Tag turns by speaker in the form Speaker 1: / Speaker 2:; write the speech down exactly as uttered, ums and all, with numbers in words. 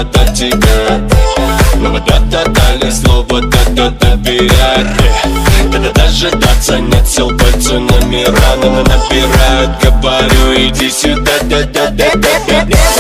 Speaker 1: от тебя. Но вот это дали слово, да-да доверять. Когда дожидаться нет сил, пальцы номера нам набирают. Говорю, иди сюда, да-да-да-да-да.